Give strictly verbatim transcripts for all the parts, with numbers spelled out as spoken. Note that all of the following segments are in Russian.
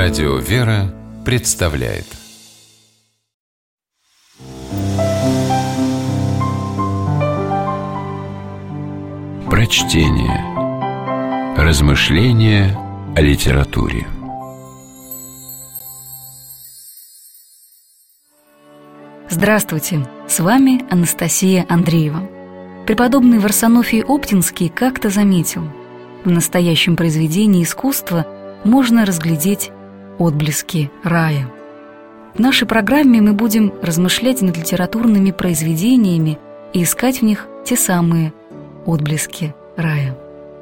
Радио «Вера» представляет Прочтение. Размышления о литературе. Здравствуйте, с вами Анастасия Андреева. Преподобный Варсонофий Оптинский как-то заметил: в настоящем произведении искусства можно разглядеть отблески рая. В нашей программе мы будем размышлять над литературными произведениями и искать в них те самые отблески рая.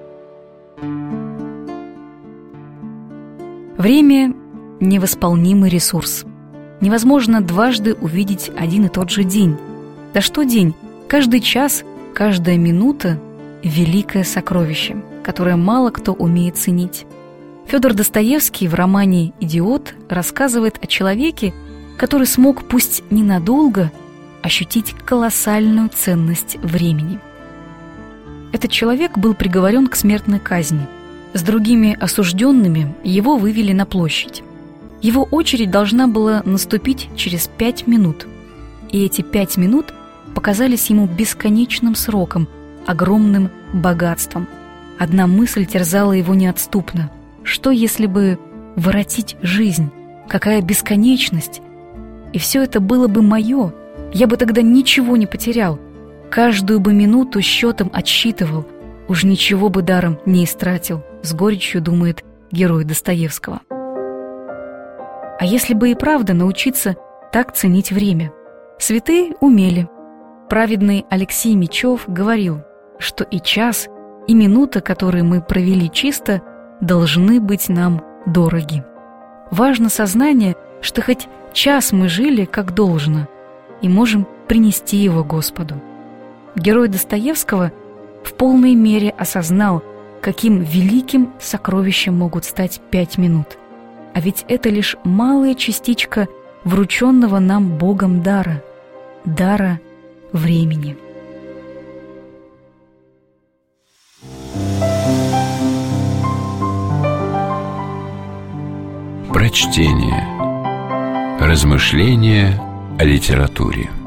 Время – невосполнимый ресурс. Невозможно дважды увидеть один и тот же день. Да что день? Каждый час, каждая минута – великое сокровище, которое мало кто умеет ценить. Федор Достоевский в романе «Идиот» рассказывает о человеке, который смог, пусть ненадолго, ощутить колоссальную ценность времени. Этот человек был приговорен к смертной казни. С другими осужденными его вывели на площадь. Его очередь должна была наступить через пять минут. И эти пять минут показались ему бесконечным сроком, огромным богатством. Одна мысль терзала его неотступно. Что, если бы воротить жизнь? Какая бесконечность! И все это было бы мое. Я бы тогда ничего не потерял. Каждую бы минуту счетом отсчитывал. Уж ничего бы даром не истратил, с горечью думает герой Достоевского. А если бы и правда научиться так ценить время? Святые умели. Праведный Алексей Мечев говорил, что и час, и минута, которые мы провели чисто, должны быть нам дороги. Важно сознание, что хоть час мы жили как должно и можем принести его Господу. Герой Достоевского в полной мере осознал, каким великим сокровищем могут стать пять минут. А ведь это лишь малая частичка врученного нам Богом дара, дара времени. Прочтение. Размышления о литературе.